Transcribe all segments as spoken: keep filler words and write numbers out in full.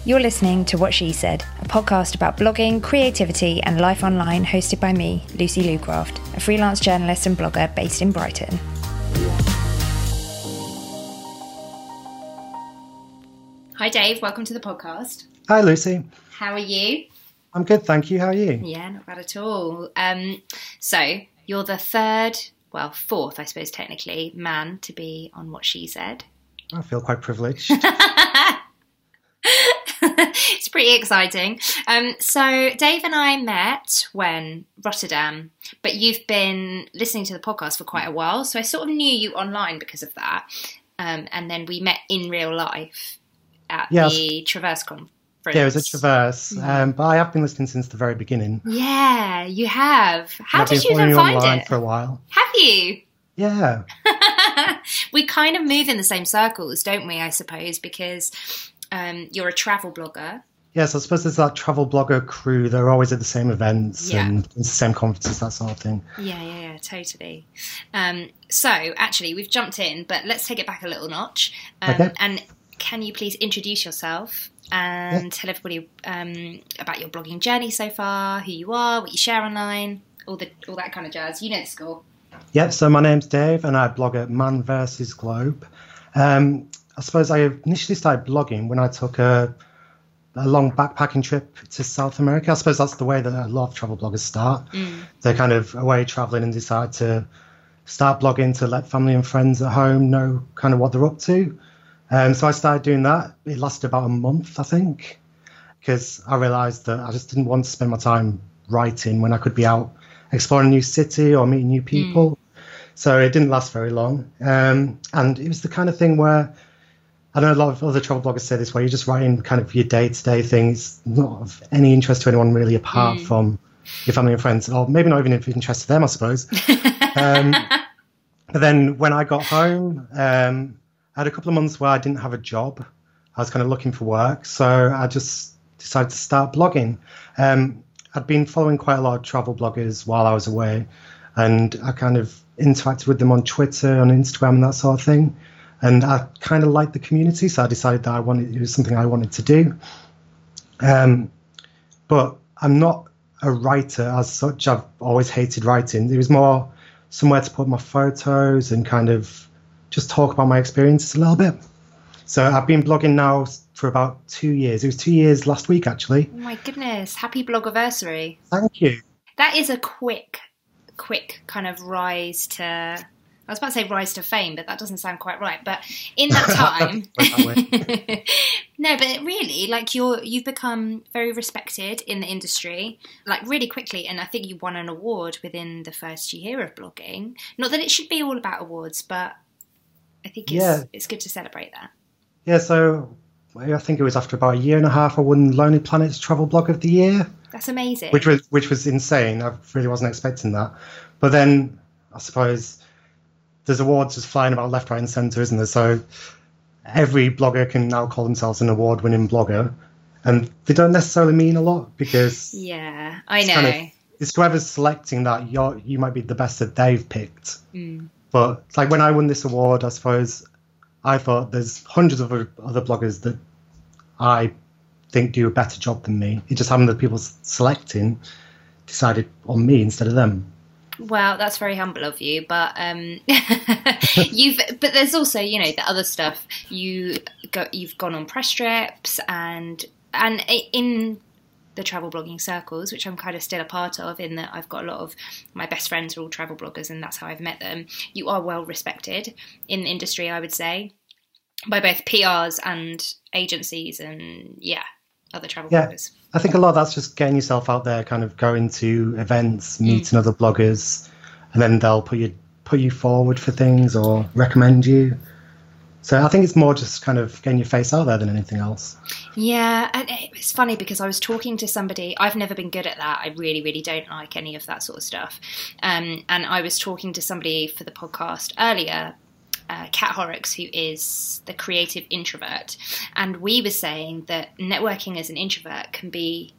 You're listening to What She Said, a podcast about blogging, creativity and life online, hosted by me, Lucy Lucraft, a freelance journalist and blogger based in Brighton. Hi Dave, welcome to the podcast. Hi Lucy. How are you? I'm good, thank you. How are you? Yeah, not bad at all. Um, so, you're the third, well, fourth, I suppose technically, man to be on What She Said. I feel quite privileged. It's pretty exciting. Um, so Dave and I met when Rotterdam, but you've been listening to the podcast for quite a while, so I sort of knew you online because of that. Um, and then we met in real life at yes. the Traverse conference. Yeah, it was at Traverse, um, but I have been listening since the very beginning. Yeah, you have. How I've did been you even find online it? For a while. Have you? Yeah. We kind of move in the same circles, don't we, I suppose, because um, you're a travel blogger. Yes, I suppose there's that travel blogger crew. They're always at the same events yeah. and the same conferences, that sort of thing. Yeah, yeah, yeah, totally. Um, so, actually, we've jumped in, but let's take it back a little notch. Um, okay. And can you please introduce yourself and yeah. tell everybody um, about your blogging journey so far, who you are, what you share online, all the all that kind of jazz. You know the score. Yeah, so my name's Dave and I blog at Man versus Globe. Um, I suppose I initially started blogging when I took a... a long backpacking trip to South America. I suppose that's the way that a lot of travel bloggers start. Mm. They're kind of away traveling and decide to start blogging to let family and friends at home know kind of what they're up to. Um, so I started doing that. It lasted about a month, I think, because I realized that I just didn't want to spend my time writing when I could be out exploring a new city or meeting new people. Mm. So it didn't last very long. Um, and it was the kind of thing where I know a lot of other travel bloggers say this, where you're just writing kind of your day-to-day things, not of any interest to anyone really, apart mm. from your family and friends, or maybe not even of interest to them, I suppose. um, but then when I got home, um, I had a couple of months where I didn't have a job. I was kind of looking for work, so I just decided to start blogging. Um, I'd been following quite a lot of travel bloggers while I was away, and I kind of interacted with them on Twitter, on Instagram, and that sort of thing. And I kind of liked the community, so I decided that I wanted it was something I wanted to do. Um, but I'm not a writer as such. I've always hated writing. It was more somewhere to put my photos and kind of just talk about my experiences a little bit. So I've been blogging now for about two years. It was two years last week, actually. Oh my goodness. Happy blogiversary. Thank you. That is a quick, quick kind of rise to... I was about to say rise to fame, but that doesn't sound quite right. But in that time, no, but really, like you're, you've become very respected in the industry, like really quickly. And I think you won an award within the first year of blogging. Not that it should be all about awards, but I think it's, yeah. it's good to celebrate that. Yeah, so I think it was after about a year and a half, I won Lonely Planet's Travel Blog of the Year. That's amazing. Which was which was insane. I really wasn't expecting that. But then I suppose there's awards just flying about left, right, and centre, isn't there? So every blogger can now call themselves an award-winning blogger, and they don't necessarily mean a lot because yeah, I know. Kind of, it's whoever's selecting that you're you might be the best that they've picked. Mm. But like when I won this award, I suppose I thought there's hundreds of other bloggers that I think do a better job than me. It just happened that people selecting decided on me instead of them. Well, that's very humble of you, but um, you've. But there's also, you know, the other stuff. You go, you've gone on press trips, and and in the travel blogging circles, which I'm kind of still a part of, in that I've got a lot of my best friends are all travel bloggers, and that's how I've met them. You are well respected in the industry, I would say, by both P Rs and agencies, and yeah, other travel yeah. bloggers. I think a lot of that's just getting yourself out there, kind of going to events, meeting mm. other bloggers, and then they'll put you put you forward for things or recommend you. So I think it's more just kind of getting your face out there than anything else. Yeah, and it's funny because I was talking to somebody. I've never been good at that. I really, really don't like any of that sort of stuff. Um, and I was talking to somebody for the podcast earlier, Uh, Kat Horrocks, who is the creative introvert, and we were saying that networking as an introvert can be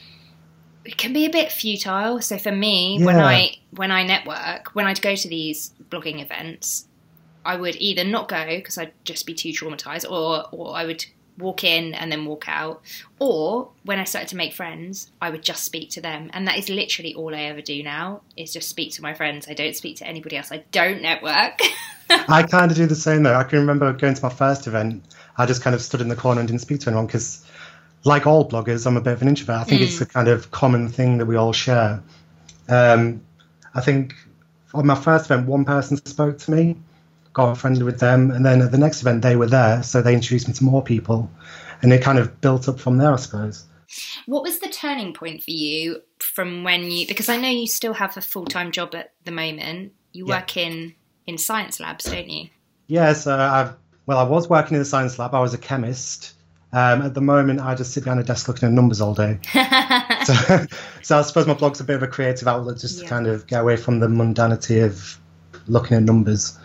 it can be a bit futile. So for me, yeah. when I when I network, when I'd go to these blogging events, I would either not go because I'd just be too traumatized, or or I would walk in and then walk out. Or when I started to make friends, I would just speak to them. And that is literally all I ever do now, is just speak to my friends. I don't speak to anybody else. I don't network. I kind of do the same though. I can remember going to my first event, I just kind of stood in the corner and didn't speak to anyone because, like all bloggers, I'm a bit of an introvert. I think mm. it's a kind of common thing that we all share. Um, I think on my first event, one person spoke to me, got friendly with them, and then at the next event they were there, so they introduced me to more people, and it kind of built up from there, I suppose. What was the turning point for you from when you, because I know you still have a full-time job at the moment, you yeah. work in, in science labs, don't you? Yeah, so I've, well, I was working in the science lab, I was a chemist. Um, at the moment, I just sit behind a desk looking at numbers all day. so, so I suppose my blog's a bit of a creative outlet just yeah. to kind of get away from the mundanity of looking at numbers.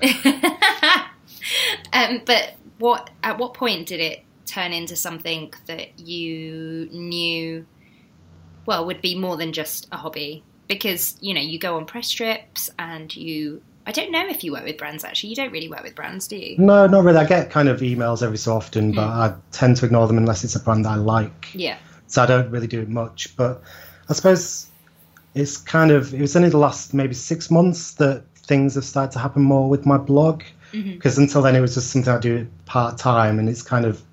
Um, but what at what point did it turn into something that you knew, well, would be more than just a hobby? Because, you know, you go on press trips and you, I don't know if you work with brands, actually. You don't really work with brands, do you? No, not really. I get kind of emails every so often, but mm. I tend to ignore them unless it's a brand that I like. Yeah. So I don't really do it much. But I suppose it's kind of, it was only the last maybe six months that things have started to happen more with my blog. Because mm-hmm. until then it was just something I do part time, and it's kind of,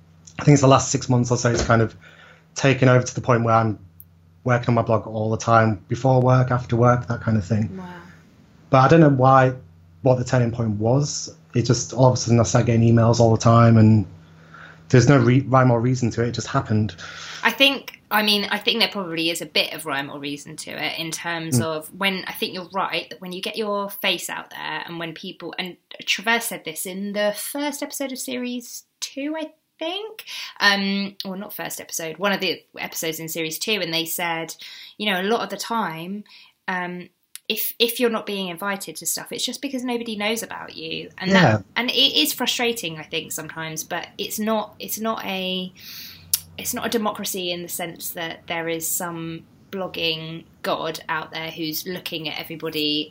I think it's the last six months or so it's kind of taken over to the point where I'm working on my blog all the time, before work, after work, that kind of thing. Wow. But I don't know why, what the turning point was. It just all of a sudden I started getting emails all the time, and there's no re- rhyme or reason to it. It just happened. I think, I mean, I think there probably is a bit of rhyme or reason to it in terms mm. of when, I think you're right, that when you get your face out there and when people, and Traverse said this in the first episode of series two, I think, um, or not first episode, one of the episodes in series two, and they said, you know, a lot of the time, um, if if you're not being invited to stuff, it's just because nobody knows about you, and yeah. that, and it is frustrating, I think, sometimes, but it's not, it's not a, it's not a democracy in the sense that there is some blogging god out there who's looking at everybody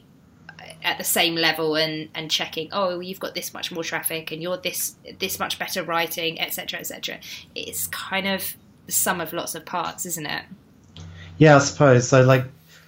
at the same level and, and checking, oh, you've got this much more traffic and you're this this much better writing, et cetera, et cetera. It's kind of the sum of lots of parts, isn't it? Yeah, I suppose. So, like,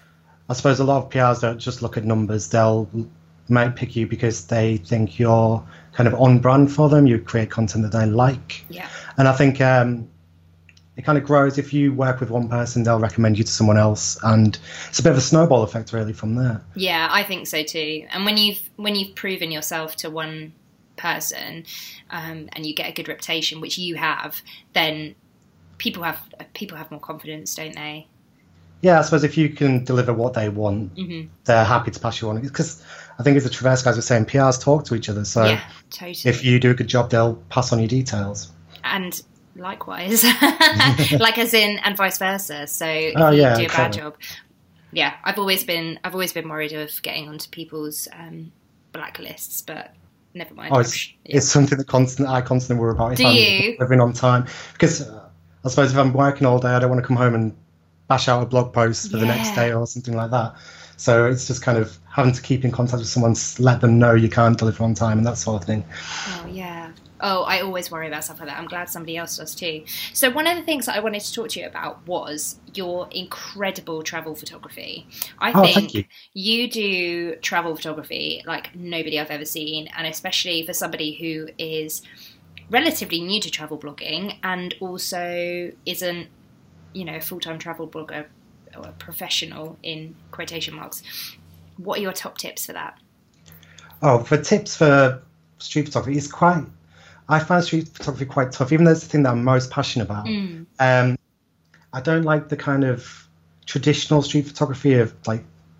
I suppose a lot of P Rs don't just look at numbers. They'll might pick you because they think you're kind of on brand for them. You create content that they like. Yeah. And I think um, it kind of grows. If you work with one person, they'll recommend you to someone else, and it's a bit of a snowball effect really from there. Yeah, I think so too. And when you've when you've proven yourself to one person, um, and you get a good reputation, which you have, then people have people have more confidence, don't they? Yeah, I suppose if you can deliver what they want, mm-hmm. they're happy to pass you on. Because I think as the Traverse guys were saying, P Rs talk to each other. So yeah, totally. If you do a good job, they'll pass on your details. And likewise, like as in, and vice versa. So if oh, you yeah, do a exactly. bad job, yeah, I've always been, I've always been worried of getting onto people's um, blacklists, but never mind. Oh, it's, yeah. it's something that constant, I constantly worry about. If do I'm you? living on time, because uh, I suppose if I'm working all day, I don't want to come home and bash out a blog post for yeah. the next day or something like that. So it's just kind of having to keep in contact with someone, let them know you can't deliver on time and that sort of thing. Oh, yeah. Oh, I always worry about stuff like that. I'm glad somebody else does too. So one of the things that I wanted to talk to you about was your incredible travel photography. I oh, think thank you. you do travel photography like nobody I've ever seen, and especially for somebody who is relatively new to travel blogging and also isn't, you know, a full-time travel blogger or a professional in quotation marks. What are your top tips for that? Oh, for tips for street photography, it's quite, I find street photography quite tough, even though it's the thing that I'm most passionate about. Mm. Um, I don't like the kind of traditional street photography of like,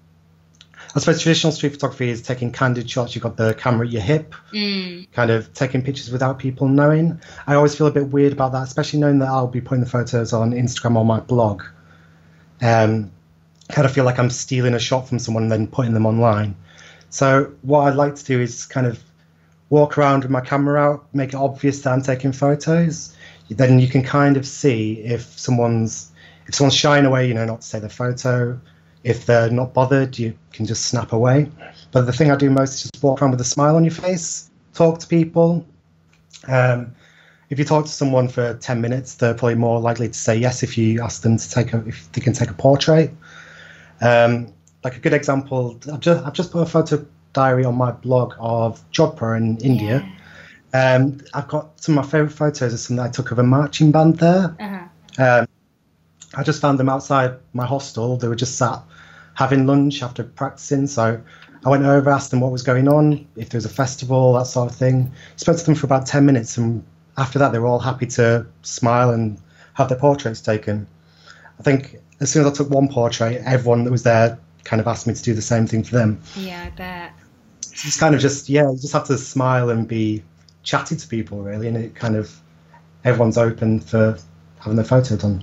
I suppose traditional street photography is taking candid shots. You've got the camera at your hip, mm. kind of taking pictures without people knowing. I always feel a bit weird about that, especially knowing that I'll be putting the photos on Instagram or my blog. Um, kind of feel like I'm stealing a shot from someone and then putting them online. So what I'd like to do is kind of walk around with my camera out, make it obvious that I'm taking photos. Then you can kind of see if someone's if someone's shying away, you know, not to take the photo. If they're not bothered, you can just snap away. But the thing I do most is just walk around with a smile on your face, talk to people. Um, if if you talk to someone for ten minutes, they're probably more likely to say yes if you ask them to take a, if they can take a portrait. Um, like a good example, I've just, I've just put a photo diary on my blog of Jodhpur in India. Yeah. Um, I've got some of my favourite photos of some that I took of a marching band there. Uh-huh. Um, I just found them outside my hostel. They were just sat having lunch after practicing. So I went over, asked them what was going on, if there was a festival, that sort of thing. Spoke to them for about ten minutes, and after that, they were all happy to smile and have their portraits taken. I think as soon as I took one portrait, everyone that was there kind of asked me to do the same thing for them. Yeah, I bet. It's kind of just, yeah, you just have to smile and be chatty to people, really, and it kind of, everyone's open for having their photo done.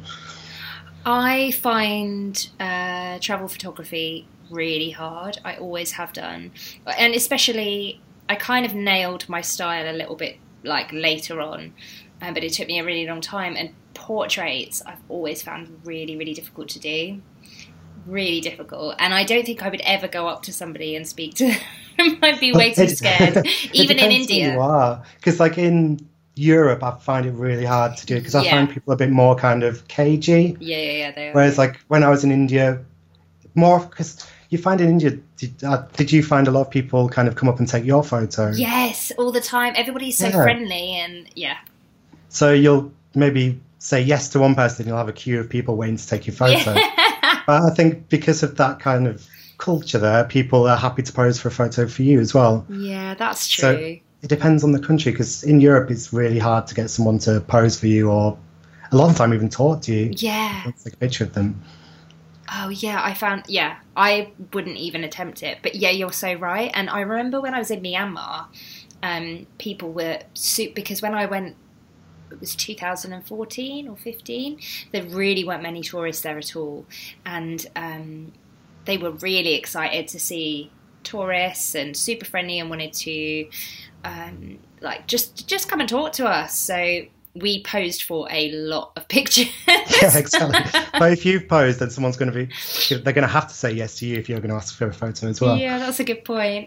I find uh, travel photography really hard. I always have done. And especially, I kind of nailed my style a little bit like later on, um, but it took me a really long time. And portraits, I've always found really, really difficult to do. Really difficult. And I don't think I would ever go up to somebody and speak to them. I'd be way too scared, even in India. You are. Because like in Europe, I find it really hard to do because I Yeah. find people a bit more kind of cagey. Yeah, yeah, yeah. They are. Whereas like when I was in India, more because you find in India, did, uh, did you find a lot of people kind of come up and take your photo? Yes, all the time. Everybody's so Yeah. friendly, and yeah. So you'll maybe say yes to one person, you'll have a queue of people waiting to take your photo. But I think because of that kind of culture there, people are happy to pose for a photo for you as well. Yeah, that's true. So it depends on the country, because in Europe it's really hard to get someone to pose for you or a lot of the time even talk to you. Yeah. Take a picture of them. Oh, yeah, I found, yeah, I wouldn't even attempt it. But yeah, you're so right. And I remember when I was in Myanmar, um, people were, super, because when I went, it was two thousand fourteen or fifteen, there really weren't many tourists there at all. And um, they were really excited to see tourists and super friendly and wanted to, um, like, just just come and talk to us. So we posed for a lot of pictures. Yeah, exactly. But if you've posed, then someone's going to be, they're going to have to say yes to you if you're going to ask for a photo as well. Yeah, that's a good point.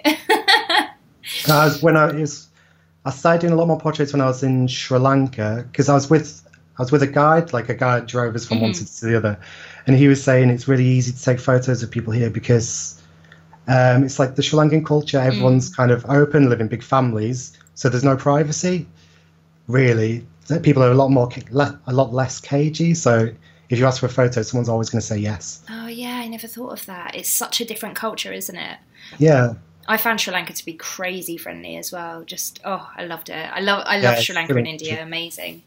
I was, when I was, I started doing a lot more portraits when I was in Sri Lanka, because I was with, I was with a guide, like a guide drove us from Mm-hmm. one city to the other, and he was saying it's really easy to take photos of people here because um, it's like the Sri Lankan culture. Everyone's Mm. kind of open, live in big families, so there's no privacy. Really, people are a lot more, le- a lot less cagey. So if you ask for a photo, someone's always going to say yes. Oh, yeah, I never thought of that. It's such a different culture, isn't it? Yeah. I found Sri Lanka to be crazy friendly as well. Just, oh, I loved it. I love I Yeah, love it's Sri Lanka really and India. Amazing.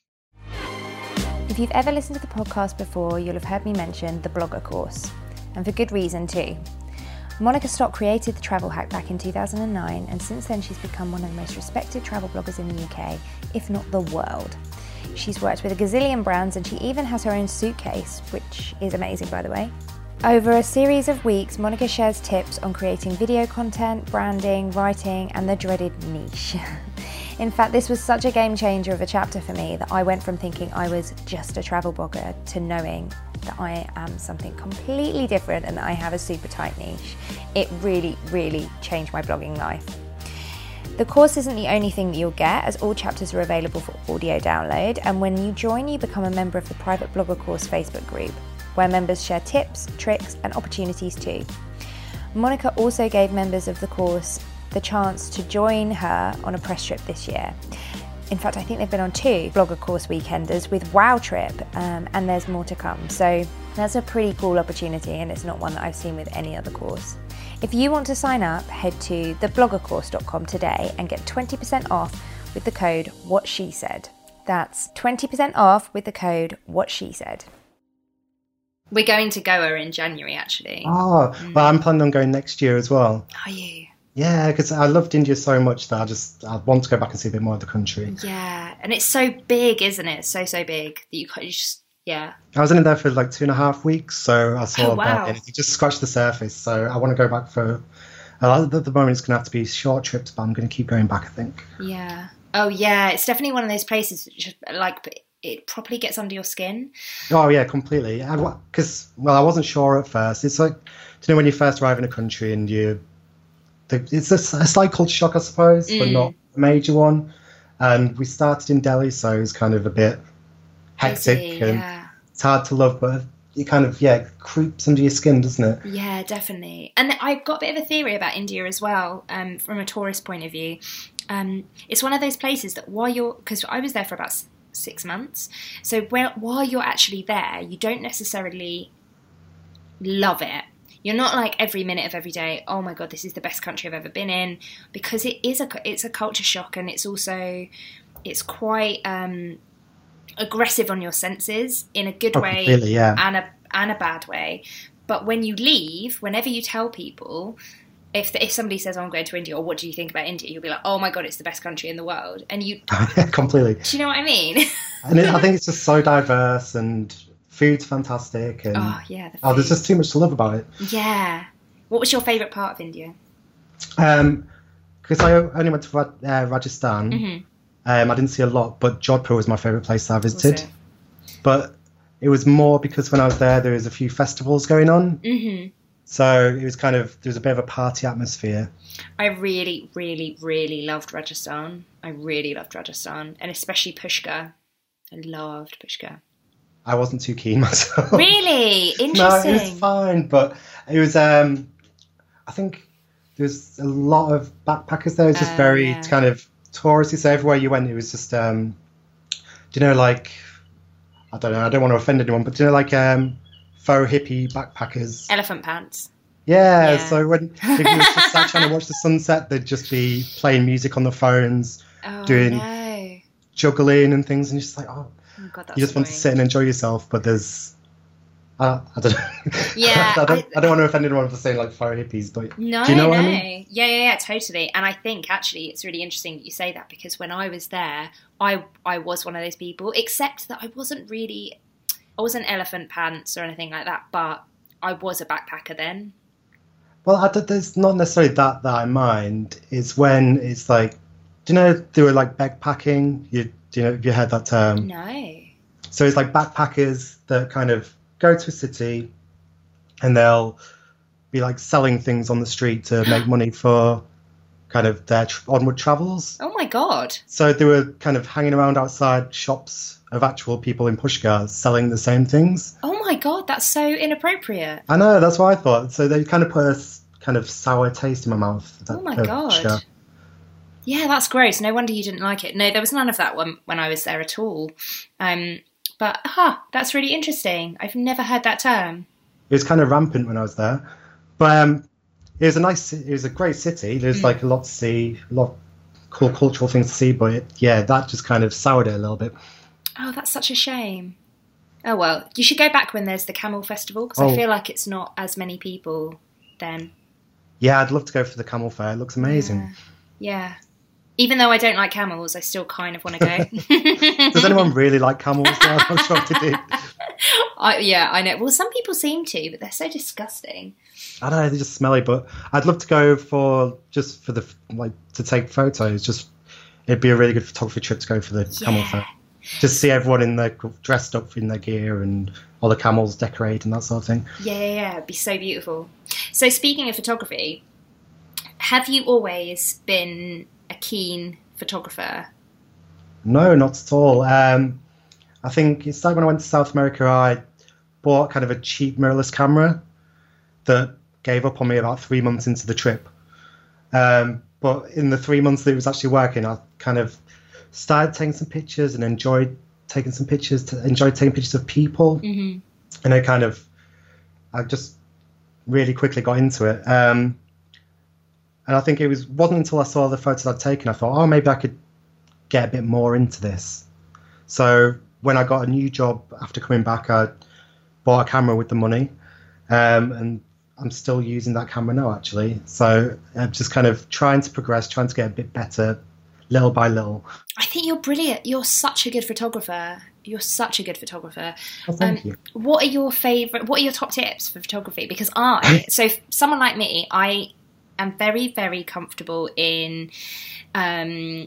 If you've ever listened to the podcast before, you'll have heard me mention the blogger course, and for good reason too. Monica Stock created the travel hack back in two thousand nine, and since then she's become one of the most respected travel bloggers in the U K, if not the world. She's worked with a gazillion brands, and she even has her own suitcase, which is amazing, by the way. Over a series of weeks, Monica shares tips on creating video content, branding, writing, and the dreaded niche. In fact, this was such a game changer of a chapter for me that I went from thinking I was just a travel blogger to knowing that I am something completely different and that I have a super tight niche. It really, really changed my blogging life. The course isn't the only thing that you'll get, as all chapters are available for audio download, and when you join, you become a member of the private blogger course Facebook group, where members share tips, tricks, and opportunities too. Monica also gave members of the course the chance to join her on a press trip this year. In fact, I think they've been on two blogger course weekenders with Wow Trip, um, and there's more to come. So that's a pretty cool opportunity, and it's not one that I've seen with any other course. If you want to sign up, head to the blogger course dot com today and get twenty percent off with the code WhatSheSaid. That's twenty percent off with the code WhatSheSaid. We're going to Goa in January, actually. Oh, well, I'm planning on going next year as well. Are you? Yeah, because I loved India so much that I just I want to go back and see a bit more of the country. Yeah, and it's so big, isn't it? So, so big that you can't, you just, yeah. I was in there for like two and a half weeks, so I saw Oh, wow. about it. Just scratched the surface, so I want to go back for... Uh, at the moment, it's going to have to be short trips, but I'm going to keep going back, I think. Yeah. Oh, yeah, it's definitely one of those places that just, like, it properly gets under your skin. Oh, yeah, completely. Because, well, I wasn't sure at first. It's like, do you know when you first arrive in a country and you... It's a, a slight culture shock, I suppose, but Mm. not a major one. And we started in Delhi, so it was kind of a bit hectic Busy, and yeah. it's hard to love, but it kind of, yeah, creeps under your skin, doesn't it? Yeah, definitely. And I've got a bit of a theory about India as well, um, from a tourist point of view. Um, it's one of those places that while you're, because I was there for about s- six months, so where, while you're actually there, you don't necessarily love it. You're not like every minute of every day, oh my God, this is the best country I've ever been in, because it is a, it's a culture shock, and it's also, it's quite um, aggressive on your senses in a good Oh, way completely, yeah. and a and a bad way. But when you leave, whenever you tell people, if if somebody says, oh, I'm going to India, or what do you think about India, you'll be like, oh my God, it's the best country in the world. And you, Completely. do you know what I mean? And it, I think it's just so diverse and food's fantastic. And Oh yeah, the oh, there's food. just too much to love about it. Yeah. What was your favourite part of India? Um, because I only went to Ra- uh, Rajasthan. Mhm. Um, I didn't see a lot, but Jodhpur was my favourite place that I Was visited. it? But it was more because when I was there, there was a few festivals going on. Mhm. So it was kind of, there was a bit of a party atmosphere. I really, really, really loved Rajasthan. I really loved Rajasthan, and especially Pushkar. I loved Pushkar. I wasn't too keen myself. Really No, interesting. it was fine, but it was, um, I think there's a lot of backpackers there. It's just Oh, very yeah. kind of touristy. So everywhere you went, it was just, um, do you know, like, I don't know, I don't want to offend anyone, but do you know, like, um, faux hippie backpackers? Elephant pants. Yeah, Yeah. so when if you were just sat trying to watch the sunset, they'd just be playing music on the phones, Oh Doing- no! juggling and things, and you're just like, oh, Oh God, that's you just want to annoying. sit and enjoy yourself, but there's, uh, I don't know. Yeah, I, don't, I- I, don't want to offend anyone for saying like faux hippies, but No, do you know no. what I mean? Yeah, yeah, yeah, totally. And I think actually it's really interesting that you say that, because when I was there, I I was one of those people, except that I wasn't really, I wasn't elephant pants or anything like that, but I was a backpacker then. Well, I don't, there's not necessarily that that I mind. It's when it's like, do you know they were like backpacking? You do you know have you heard that term? No. So it's like backpackers that kind of go to a city and they'll be like selling things on the street to make money for kind of their tr- onward travels. Oh my God. So they were kind of hanging around outside shops of actual people in pushcars selling the same things. Oh my God, that's so inappropriate. I know, that's what I thought. So they kind of put a s- kind of sour taste in my mouth. that- Oh my of God. pushkar. Yeah, that's gross. No wonder you didn't like it. No, there was none of that when, when I was there at all. Um, but, huh, that's really interesting. I've never heard that term. It was kind of rampant when I was there. But um, it was a nice, ci- it was a great city. There's Mm. like a lot to see, a lot of cool cultural things to see. But it, yeah, that just kind of soured it a little bit. Oh, that's such a shame. Oh, well, you should go back when there's the Camel Festival, because Oh. I feel like it's not as many people then. Yeah, I'd love to go for the camel fair. It looks amazing. Yeah. Yeah. Even though I don't like camels, I still kind of want to go. Does anyone really like camels? No, I'm not sure if they do. I, yeah, I know. Well, some people seem to, but they're so disgusting. I don't know, they're just smelly, but I'd love to go for just for the like to take photos. Just it'd be a really good photography trip to go for the camel Yeah. fair. Just see everyone in their dressed up in their gear and all the camels decorated and that sort of thing. Yeah, yeah, yeah. It'd be so beautiful. So, speaking of photography, have you always been a keen photographer? No, not at all. Um, I think it started when I went to South America. I bought kind of a cheap mirrorless camera that gave up on me about three months into the trip. Um, but in the three months that it was actually working, I kind of started taking some pictures and enjoyed taking some pictures. To, enjoyed taking pictures of people, Mm-hmm. and I kind of, I just really quickly got into it. Um, and I think it was wasn't until I saw the photos I'd taken, I thought, oh, maybe I could get a bit more into this. So when I got a new job after coming back, I bought a camera with the money, um, and I'm still using that camera now, actually. So I'm just kind of trying to progress, trying to get a bit better, little by little. I think you're brilliant. You're such a good photographer. You're such a good photographer. Well, thank Um, you. What are your favourite, what are your top tips for photography? Because I, so someone like me, I am very, very comfortable in, um,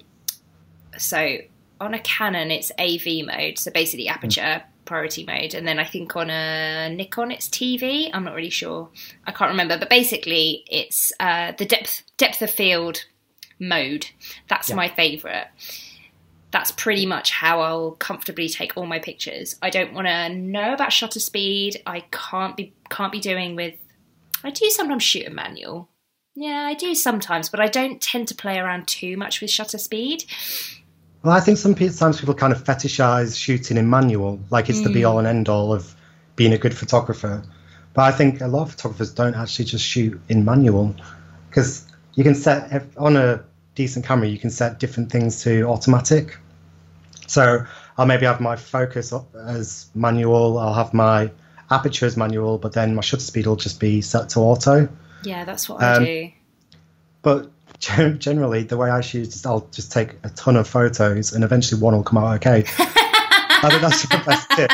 so on a Canon, it's A V mode. So basically aperture priority mode. And then I think on a Nikon, it's T V. I'm not really sure. I can't remember. But basically it's uh, the depth, depth of field mode. That's Yeah. my favourite. that's pretty much how I'll comfortably take all my pictures. I don't want to know about shutter speed. I can't be can't be doing with. I do sometimes shoot a manual. Yeah, I do sometimes, but I don't tend to play around too much with shutter speed. Well, I think sometimes people kind of fetishize shooting in manual, like it's mm. the be all and end all of being a good photographer. But I think a lot of photographers don't actually just shoot in manual, because you can set on a decent camera, you can set different things to automatic. So I'll maybe have my focus as manual, I'll have my aperture as manual, but then my shutter speed will just be set to auto. Yeah, that's what um, I do. But generally, the way I shoot is I'll just take a ton of photos and eventually one will come out okay. I think that's the best tip.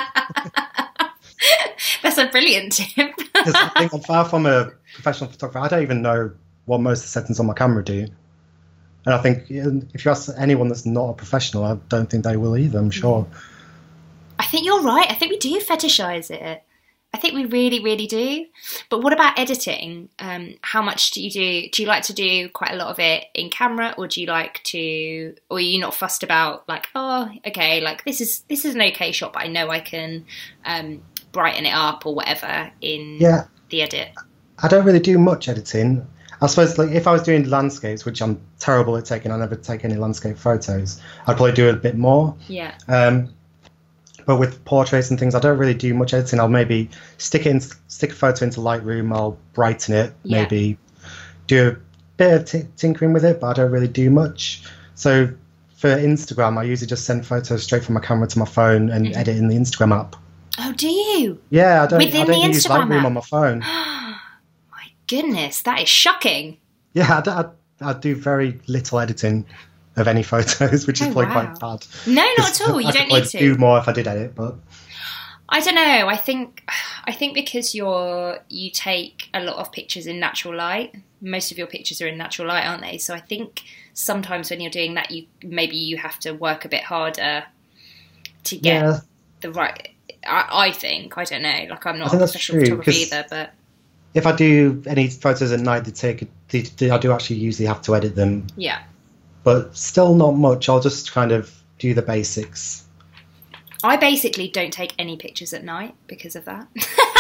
That's a brilliant tip. Because I think I'm far from a professional photographer. I don't even know what most of the settings on my camera do. And I think if you ask anyone that's not a professional, I don't think they will either, I'm sure. I think you're right. I think we do fetishize it. I think we really, really do. But what about editing? Um, how much do you do? Do you like to do quite a lot of it in camera, or do you like to, or are you not fussed about like, oh, okay, like this is this is an okay shot, but I know I can um, brighten it up or whatever in yeah. the edit? I don't really do much editing. I suppose like if I was doing landscapes, which I'm terrible at taking, I never take any landscape photos, I'd probably do it a bit more. Yeah. Um, but with portraits and things, I don't really do much editing. I'll maybe stick it in, stick a photo into Lightroom, I'll brighten it, yeah. maybe do a bit of t- tinkering with it, but I don't really do much. So for Instagram, I usually just send photos straight from my camera to my phone and mm-hmm. edit in the Instagram app. Oh, do you? Yeah, I don't, Within I don't the use Instagram Lightroom app? on my phone. Goodness, that is shocking. Yeah, I, I, I do very little editing of any photos, which is oh, probably wow. quite bad. No, not at all. You I don't could need to do more if I did edit, but I don't know. I think I think because you're you take a lot of pictures in natural light. Most of your pictures are in natural light, aren't they? So I think sometimes when you're doing that, you maybe you have to work a bit harder to get yeah. the right. I, I think I don't know. Like I'm not I a think professional that's true, photographer either, but. If I do any photos at night, they take they, they, I do actually usually have to edit them. Yeah. But still not much. I'll just kind of do the basics. I basically don't take any pictures at night because of that.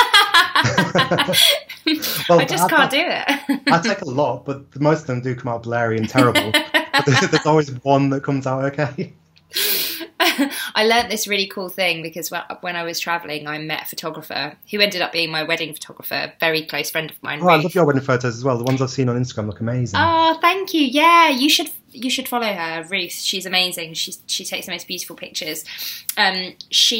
well, I just I, can't I, do it. I take a lot, but most of them do come out blurry and terrible. But there's, there's always one that comes out okay. I learnt this really cool thing because when I was travelling, I met a photographer who ended up being my wedding photographer, a very close friend of mine. Oh, Ruth. I love your wedding photos as well. The ones I've seen on Instagram look amazing. Oh, thank you. Yeah, you should you should follow her, Ruth. She's amazing. She she takes the most beautiful pictures. Um,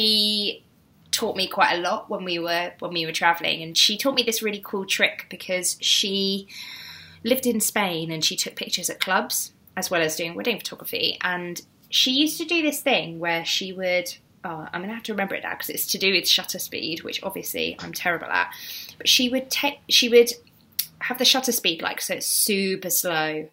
she taught me quite a lot when we were when we were travelling, and she taught me this really cool trick because she lived in Spain and she took pictures at clubs as well as doing wedding photography, and she used to do this thing where she would, oh, I'm going to have to remember it now because it's to do with shutter speed, which obviously I'm terrible at. But she would take, she would have the shutter speed like, so it's super slow.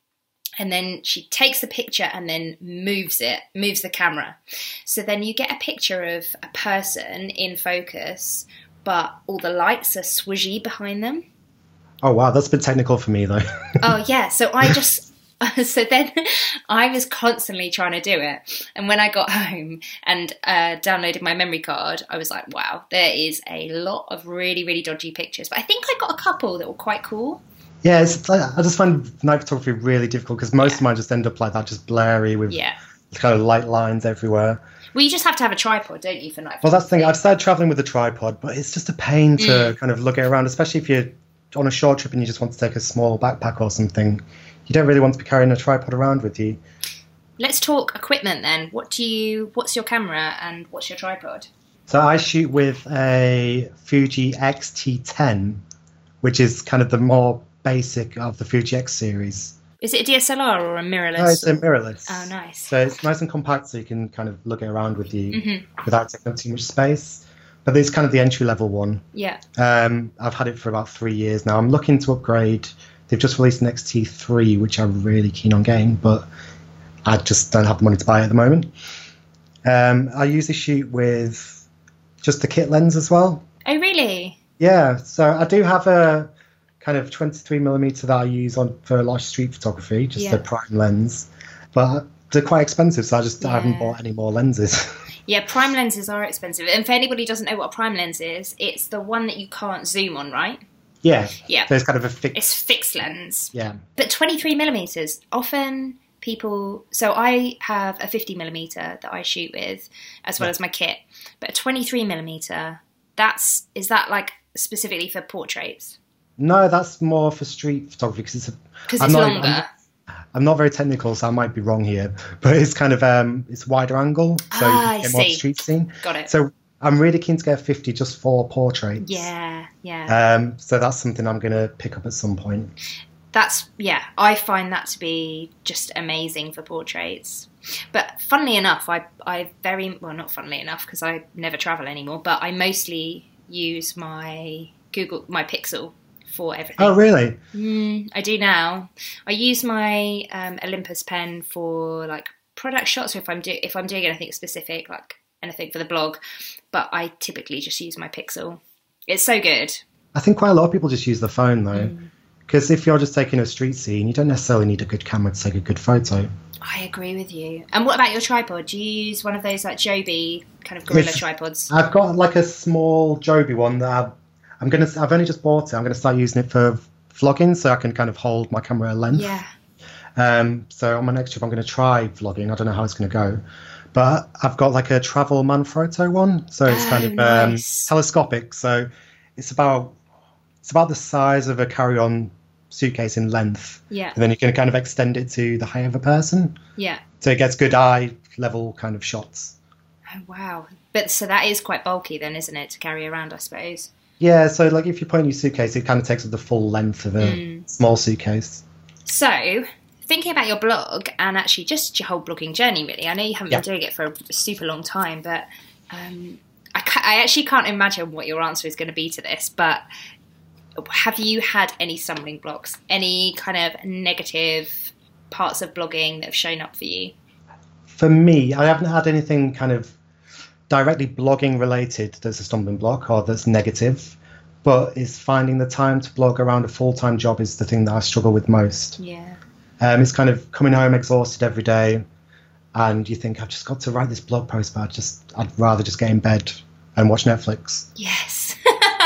And then she takes the picture and then moves it, moves the camera. So then you get a picture of a person in focus, but all the lights are swishy behind them. Oh, wow. That's a bit technical for me though. Oh yeah. So I just... So then I was constantly trying to do it. And when I got home and uh, downloaded my memory card, I was like, wow, there is a lot of really, really dodgy pictures. But I think I got a couple that were quite cool. Yeah, it's, I just find night photography really difficult because most yeah. of mine just end up like that, just blurry with yeah. kind of light lines everywhere. Well, you just have to have a tripod, don't you, for night photography? Well, that's the thing. I've started traveling with a tripod, but it's just a pain to mm. kind of lug it around, especially if you're on a short trip and you just want to take a small backpack or something. You don't really want to be carrying a tripod around with you. Let's talk equipment then. What do you? What's your camera and what's your tripod? So I shoot with a Fuji X T ten, which is kind of the more basic of the Fuji X series. Is it a D S L R or a mirrorless? No, it's a mirrorless. Oh, nice. So it's nice and compact, so you can kind of lug it around with you mm-hmm. without taking up too much space. But it's kind of the entry level one. Yeah. Um, I've had it for about three years now. I'm looking to upgrade. They've just released an X T three, which I'm really keen on getting, but I just don't have the money to buy it at the moment. Um, I usually shoot with just the kit lens as well. Oh, really? Yeah, so I do have a kind of twenty-three millimeter that I use on for large street photography, just yeah. the prime lens. But they're quite expensive, so I just I haven't Yeah. bought any more lenses. Yeah, prime lenses are expensive. And for anybody who doesn't know what a prime lens is, it's the one that you can't zoom on, right? yeah, Yeah. so it's kind of a fixed. It's fixed lens. Yeah, But twenty-three millimeters, often people... So I have a fifty millimeter that I shoot with, as well Yeah. as my kit. But a twenty-three millimeter, that's... Is that like specifically for portraits? no, that's more for street photography because it's a, Because I'm it's not- longer. I'm- I'm not very technical, so I might be wrong here, but it's kind of um, it's wider angle, so Ah, you I get more of the see. street scene. Got it. So I'm really keen to get a fifty just for portraits. Yeah, yeah. Um, so that's something I'm going to pick up at some point. That's, yeah, I find that to be just amazing for portraits. But funnily enough, I, I very, well, not funnily enough, because I never travel anymore, but I mostly use my Google, my Pixel for everything. Oh, really? Mm, I do now. I use my um, Olympus pen for like product shots, or if I'm do if I'm doing anything specific, like anything for the blog. But I typically just use my Pixel. It's so good. I think quite a lot of people just use the phone though, Mm. because if you're just taking a street scene, you don't necessarily need a good camera to take a good photo. I agree with you. And what about your tripod? Do you use one of those like Joby kind of gorilla Yes. tripods? I've got like a small Joby one that I've, I'm gonna. I've only just bought it. I'm gonna start using it for vlogging, so I can kind of hold my camera at length. Yeah. Um, so on my next trip, I'm going to try vlogging. I don't know how it's going to go, but I've got like a travel Manfrotto one, so it's Oh, kind of um, nice. telescopic. So it's about it's about the size of a carry-on suitcase in length, Yeah. and then you can kind of extend it to the height of a person, Yeah. so it gets good eye level kind of shots. Oh, wow. But so that is quite bulky then, isn't it, to carry around, I suppose? Yeah, so like if you put in your suitcase, it kind of takes up the full length of a Mm. small suitcase. So, thinking about your blog and actually just your whole blogging journey, really, I know you haven't Yeah. been doing it for a super long time, but um, I, ca- I actually can't imagine what your answer is going to be to this, but have you had any stumbling blocks, any kind of negative parts of blogging that have shown up for you? For me, I haven't had anything kind of directly blogging related that's a stumbling block or that's negative, but it's finding the time to blog around a full-time job is the thing that I struggle with most. Yeah. Um, it's kind of coming home exhausted every day, and you think, I've just got to write this blog post, but I'd, just, I'd rather just get in bed and watch Netflix. Yes.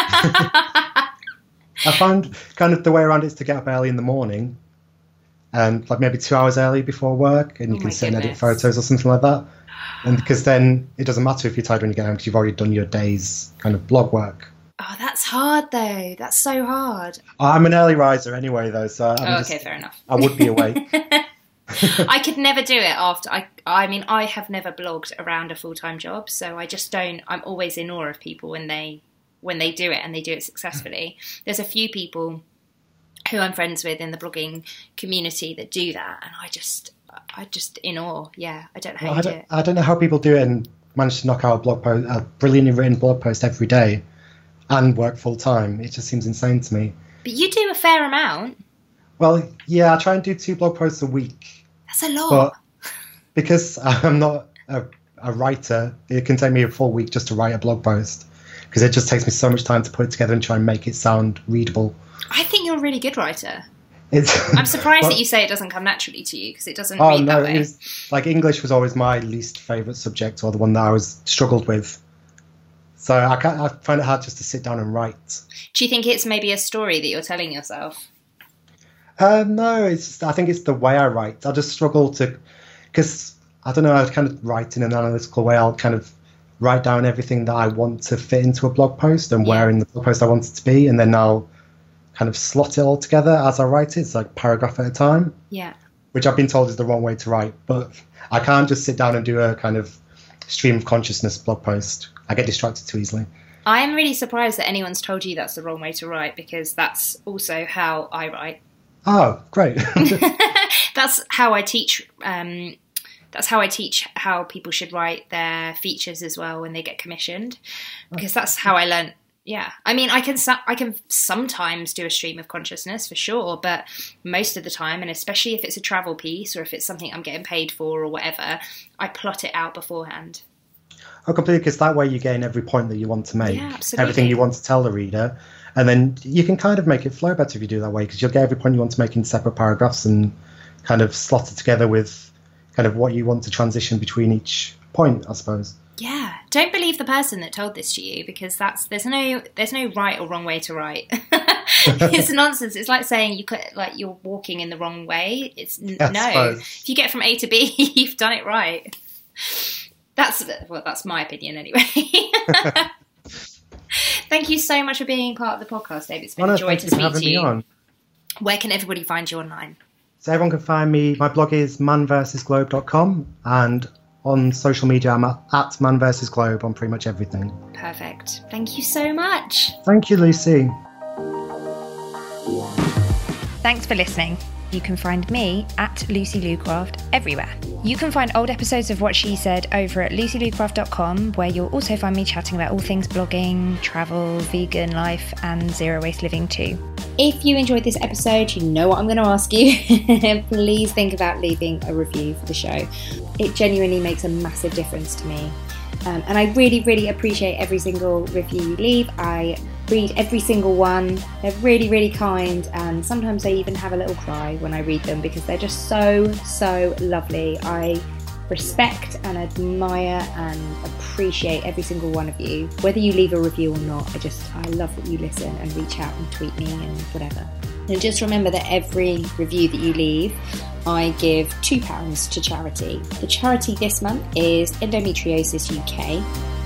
I find kind of the way around it is to get up early in the morning, and like maybe two hours early before work, and you Oh can my sit and edit goodness. photos or something like that. And because then it doesn't matter if you're tired when you get home because you've already done your day's kind of blog work. Oh, that's hard though. That's so hard. I'm an early riser anyway, though, so I'm Oh, just, okay, fair enough. I would be awake. I could never do it after I I mean I have never blogged around a full-time job, so I just don't I'm always in awe of people when they when they do it and they do it successfully. There's a few people who I'm friends with in the blogging community that do that, and I just I just in awe. Yeah, I don't know how Well, you I, do don't, it. I don't know how people do it and manage to knock out a blog post, a brilliantly written blog post every day and work full time. It just seems insane to me. But you do a fair amount. Well, yeah, I try and do two blog posts a week, That's a lot. but because I'm not a, a writer, it can take me a full week just to write a blog post because it just takes me so much time to put it together and try and make it sound readable. I think you're a really good writer. It's, I'm surprised well, that you say it doesn't come naturally to you because it doesn't Oh read no, that way. it was, like English was always my least favourite subject, or the one that I was struggled with. So I can't, I find it hard just to sit down and write. Do you think it's maybe a story that you're telling yourself? Um, no, it's just, I think it's the way I write. I just struggle to, because I don't know, I kind of write in an analytical way. I'll kind of write down everything that I want to fit into a blog post and Yeah. where in the blog post I want it to be, and then I'll kind of slot it all together as I write it. It's like paragraph at a time, Yeah. which I've been told is the wrong way to write, but I can't just sit down and do a kind of stream of consciousness blog post. I get distracted too easily. I am really surprised that anyone's told you that's the wrong way to write because that's also how I write. Oh, great. That's how I teach. Um, that's how I teach how people should write their features as well when they get commissioned, because that's how I learned. Yeah, I mean, I can so- I can sometimes do a stream of consciousness for sure, but most of the time, and especially if it's a travel piece or if it's something I'm getting paid for or whatever, I plot it out beforehand. Oh, completely, because that way you gain every point that you want to make, Yeah, absolutely. everything you want to tell the reader, and then you can kind of make it flow better if you do that way, because you'll get every point you want to make in separate paragraphs and kind of slot it together with kind of what you want to transition between each point, I suppose. Yeah, don't believe the person that told this to you, because that's there's no there's no right or wrong way to write. It's nonsense. It's like saying you could like you're walking in the wrong way. It's Yeah, no. I suppose. If you get from A to B, you've done it right. That's well, that's my opinion anyway. Thank you so much for being part of the podcast, Dave. It's been Oh, no, a joy thank to you for speak having to me you. on. Where can everybody find you online? So everyone can find me. My blog is man versus globe dot com, and on social media I'm at, at man versus globe on pretty much everything. Perfect. Thank you so much. Thank you, Lucy. Thanks for listening. You can find me at Lucy Lucraft everywhere. You can find old episodes of What She Said over at lucy lucraft dot com, where you'll also find me chatting about all things blogging, travel, vegan life, and zero waste living too. If you enjoyed this episode, you know what I'm going to ask you. Please think about leaving a review for the show. It genuinely makes a massive difference to me. Um, and I really, really appreciate every single review you leave. I read every single one. They're really, really kind, and sometimes I even have a little cry when I read them because they're just so, so lovely. I respect and admire and appreciate every single one of you. Whether you leave a review or not, I just, I love that you listen and reach out and tweet me and whatever. And just remember that every review that you leave, I give two pounds to charity. The charity this month is Endometriosis U K.